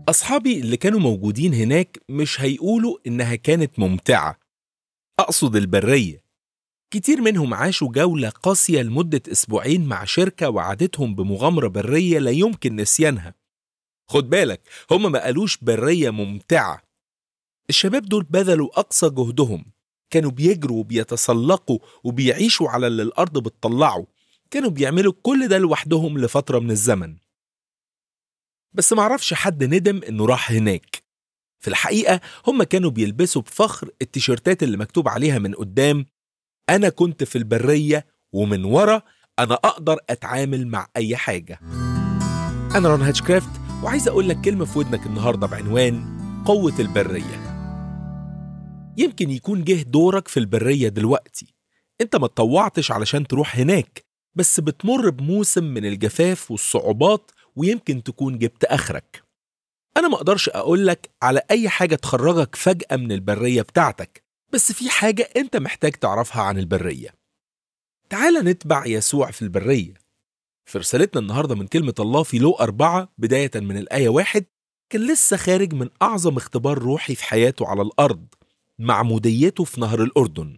أصحابي اللي كانوا موجودين هناك مش هيقولوا إنها كانت ممتعة، أقصد البرية. كتير منهم عاشوا جولة قاسية لمدة أسبوعين مع شركة وعدتهم بمغامرة برية لا يمكن نسيانها. خد بالك، هم ما قالوش برية ممتعة. الشباب دول بذلوا أقصى جهدهم، كانوا بيجروا وبيتسلقوا وبيعيشوا على اللي الأرض بتطلعه، كانوا بيعملوا كل ده لوحدهم لفترة من الزمن. بس معرفش حد ندم إنه راح هناك. في الحقيقة هم كانوا بيلبسوا بفخر التيشيرتات اللي مكتوب عليها من قدام أنا كنت في البرية، ومن ورا أنا أقدر أتعامل مع أي حاجة. أنا رون هاتشكرافت، وعايز أقول لك كلمة في ودنك النهاردة بعنوان قوة البرية. يمكن يكون جه دورك في البرية دلوقتي. أنت ما تطوعتش علشان تروح هناك، بس بتمر بموسم من الجفاف والصعوبات، ويمكن تكون جبت آخرك. أنا ما أقدرش أقولك على أي حاجة تخرجك فجأة من البرية بتاعتك، بس في حاجة أنت محتاج تعرفها عن البرية. تعال نتبع يسوع في البرية. في رسالتنا النهاردة من كلمة الله في لوقا 4 بداية من الآية 1، كان لسه خارج من أعظم اختبار روحي في حياته على الأرض، معموديته في نهر الأردن.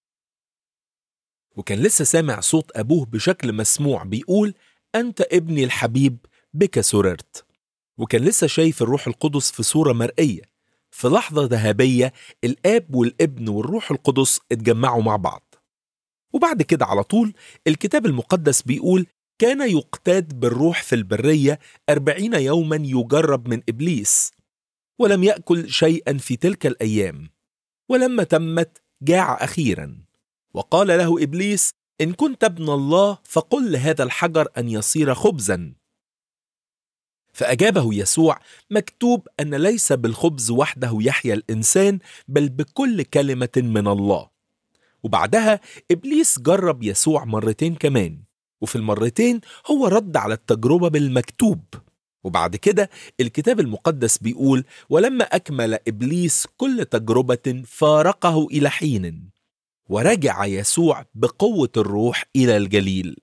وكان لسه سامع صوت أبوه بشكل مسموع بيقول أنت ابني الحبيب بك سررت. وكان لسه شايف الروح القدس في صورة مرئية. في لحظة ذهبية الآب والابن والروح القدس اتجمعوا مع بعض. وبعد كده على طول الكتاب المقدس بيقول كان يقتاد بالروح في البرية 40 يوما يجرب من إبليس، ولم يأكل شيئا في تلك الأيام. ولما تمت جاع أخيرا، وقال له إبليس إن كنت ابن الله فقل لهذا الحجر أن يصير خبزا. فأجابه يسوع مكتوب أن ليس بالخبز وحده يحيا الإنسان، بل بكل كلمة من الله. وبعدها إبليس جرب يسوع مرتين كمان، وفي المرتين هو رد على التجربة بالمكتوب. وبعد كده الكتاب المقدس بيقول ولما أكمل إبليس كل تجربة فارقه إلى حين، ورجع يسوع بقوة الروح إلى الجليل.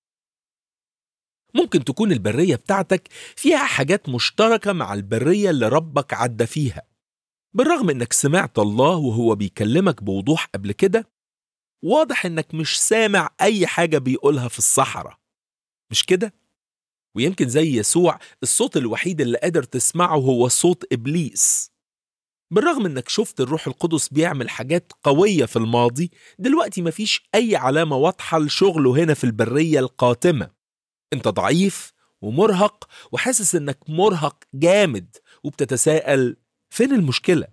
ممكن تكون البرية بتاعتك فيها حاجات مشتركة مع البرية اللي ربك عدى فيها. بالرغم انك سمعت الله وهو بيكلمك بوضوح قبل كده، واضح انك مش سامع اي حاجة بيقولها في الصحراء، مش كده؟ ويمكن زي يسوع الصوت الوحيد اللي قادر تسمعه هو صوت إبليس. بالرغم انك شفت الروح القدس بيعمل حاجات قوية في الماضي، دلوقتي مفيش اي علامة واضحة لشغله هنا في البرية القاتمة. انت ضعيف ومرهق وحاسس انك مرهق جامد، وبتتساءل فين المشكلة؟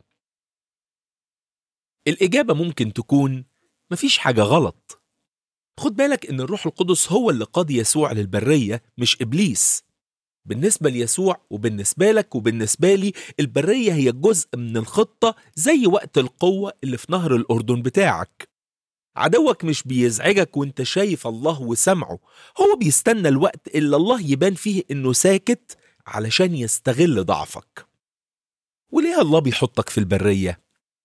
الإجابة ممكن تكون مفيش حاجة غلط. خد بالك ان الروح القدس هو اللي قاد يسوع للبرية مش إبليس. بالنسبة ليسوع وبالنسبة لك وبالنسبة لي، البرية هي جزء من الخطة، زي وقت القوة اللي في نهر الأردن بتاعك. عدوك مش بيزعجك وانت شايف الله وسمعه، هو بيستنى الوقت اللي الله يبان فيه انه ساكت علشان يستغل ضعفك. وليه الله بيحطك في البرية؟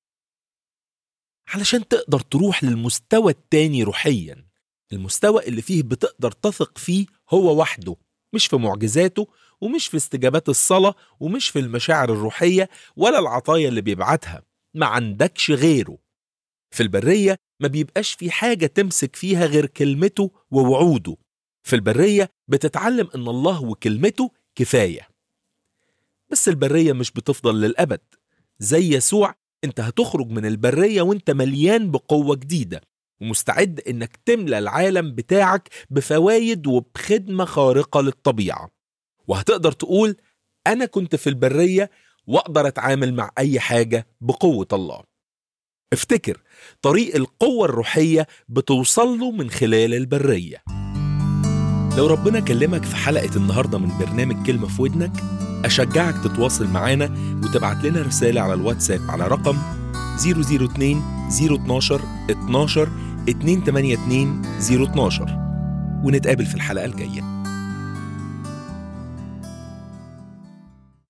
علشان تقدر تروح للمستوى التاني روحيا، المستوى اللي فيه بتقدر تثق فيه هو وحده، مش في معجزاته ومش في استجابات الصلاة ومش في المشاعر الروحية ولا العطايا اللي بيبعتها. ما عندكش غيره. في البرية ما بيبقاش في حاجة تمسك فيها غير كلمته ووعوده. في البرية بتتعلم ان الله وكلمته كفاية. بس البرية مش بتفضل للأبد. زي يسوع انت هتخرج من البرية وانت مليان بقوة جديدة، ومستعد انك تملى العالم بتاعك بفوايد وبخدمة خارقة للطبيعة. وهتقدر تقول انا كنت في البرية واقدر اتعامل مع اي حاجة بقوة الله. افتكر، طريق القوة الروحية بتوصل له من خلال البرية. لو ربنا كلمك في حلقة النهاردة من برنامج كلمة في ودنك، أشجعك تتواصل معانا وتبعت لنا رسالة على الواتساب على رقم 002 012 12 282 012، ونتقابل في الحلقة الجاية.